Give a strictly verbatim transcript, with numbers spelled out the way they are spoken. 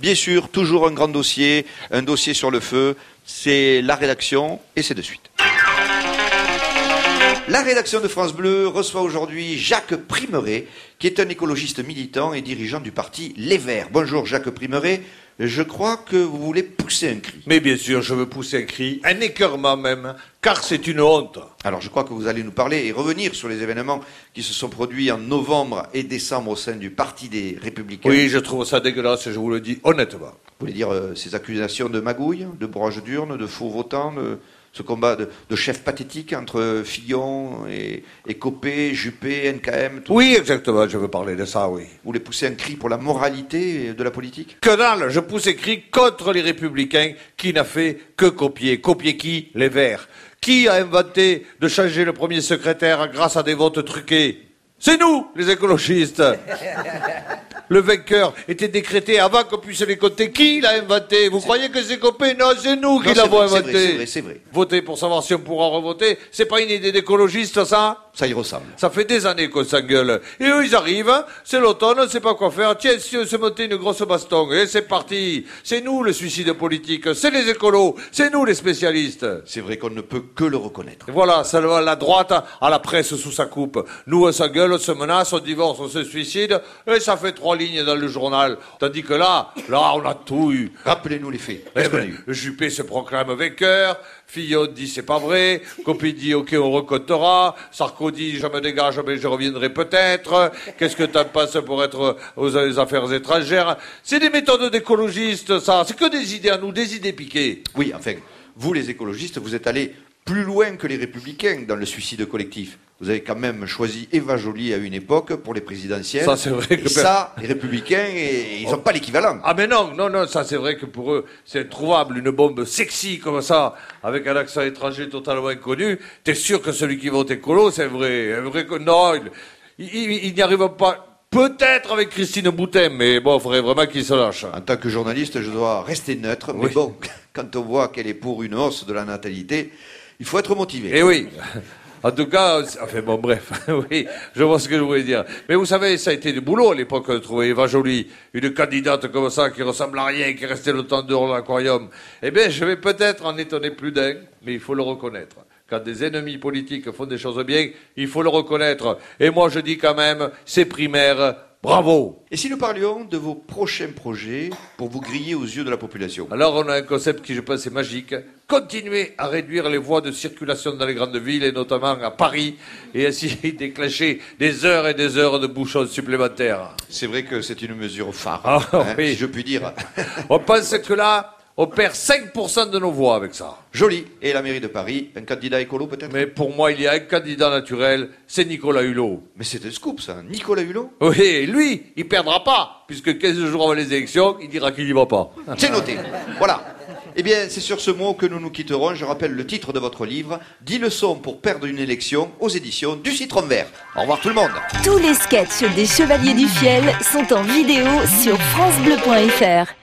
Bien sûr, toujours un grand dossier, un dossier sur le feu, c'est la rédaction et c'est de suite. La rédaction de France Bleu reçoit aujourd'hui Jacques Primeret, qui est un écologiste militant et dirigeant du parti Les Verts. Bonjour Jacques Primeret, je crois que vous voulez pousser un cri. Mais bien sûr, je veux pousser un cri, un écœurement même, car c'est une honte. Alors je crois que vous allez nous parler et revenir sur les événements qui se sont produits en novembre et décembre au sein du Parti des Républicains. Oui, je trouve ça dégueulasse, je vous le dis honnêtement. Vous voulez dire euh, ces accusations de magouille, de broche d'urne, de faux votants, de... ce combat de, de chef pathétique entre Fillon et, et Copé, Juppé, N K M. Tout. Oui, exactement, je veux parler de ça, oui. Vous voulez pousser un cri pour la moralité de la politique? Que dalle, je pousse un cri contre les Républicains qui n'a fait que copier. Copier qui? Les Verts. Qui a inventé de changer le premier secrétaire grâce à des votes truqués? C'est nous, les écologistes. Le vainqueur était décrété avant qu'on puisse les compter. Qui l'a inventé? Vous croyez que c'est Copé? Non, c'est nous qui l'avons inventé. C'est vrai, c'est vrai. Voter pour savoir si on pourra revoter, c'est pas une idée d'écologiste, ça? Ça y ressemble. Ça fait des années qu'on s'engueule. Et eux, ils arrivent, c'est l'automne, on ne sait pas quoi faire. Tiens, si on se montait une grosse baston, et c'est parti. C'est nous le suicide politique, c'est les écolos, c'est nous les spécialistes. C'est vrai qu'on ne peut que le reconnaître. Et voilà, seulement la droite a la presse sous sa coupe. Nous, on s'engueule, on se menace, on divorce, on se suicide, et ça fait trois lignes dans le journal. Tandis que là, là, on a tout eu. Rappelez-nous les faits. Eh ben, Juppé se proclame vainqueur, Fillon dit c'est pas vrai, Copé dit ok on recomptera, Sarkozy je me dégage mais je reviendrai peut-être, qu'est-ce que t'en penses pour être aux affaires étrangères? C'est des méthodes d'écologistes ça, c'est que des idées à nous, des idées piquées. Oui, enfin, vous les écologistes, vous êtes allés plus loin que les Républicains dans le suicide collectif. Vous avez quand même choisi Eva Joly à une époque pour les présidentielles. Ça, c'est vrai que... Et ça, les Républicains, ils n'ont pas l'équivalent. Ah mais non, non, non, ça c'est vrai que pour eux, c'est introuvable, une bombe sexy comme ça, avec un accent étranger totalement inconnu. T'es sûr que celui qui vote écolo, c'est vrai, un vrai... Non, il, il, il n'y arrive pas... Peut-être avec Christine Boutin, mais bon, il faudrait vraiment qu'il se lâche. En tant que journaliste, je dois rester neutre, mais oui. bon, quand on voit qu'elle est pour une hausse de la natalité, il faut être motivé. Eh oui. En tout cas, enfin bon, bref, oui, je vois ce que je voulais dire. Mais vous savez, ça a été du boulot à l'époque de trouver Eva Joly, une candidate comme ça, qui ressemble à rien, qui est restée le temps dehors de l'aquarium. Eh bien, je vais peut-être en étonner plus d'un, mais il faut le reconnaître. Quand des ennemis politiques font des choses bien, il faut le reconnaître. Et moi, je dis quand même, c'est primaire, bravo! Et si nous parlions de vos prochains projets pour vous griller aux yeux de la population? Alors, on a un concept qui, je pense, est magique. Continuer à réduire les voies de circulation dans les grandes villes, et notamment à Paris, et ainsi déclencher des heures et des heures de bouchons supplémentaires. C'est vrai que c'est une mesure phare, ah, hein, oui. si je puis dire. On pense que là, on perd cinq pour cent de nos voix avec ça. Joli. Et la mairie de Paris, un candidat écolo peut-être? Mais pour moi, il y a un candidat naturel, c'est Nicolas Hulot. Mais c'est un scoop ça, Nicolas Hulot? Oui, lui, il perdra pas, puisque quinze jours avant les élections, il dira qu'il n'y va pas. C'est noté. Voilà. Eh bien, c'est sur ce mot que nous nous quitterons. Je rappelle le titre de votre livre, dix leçons pour perdre une élection, aux éditions du Citron Vert. Au revoir tout le monde. Tous les sketchs des Chevaliers du Fiel sont en vidéo sur francebleu point fr.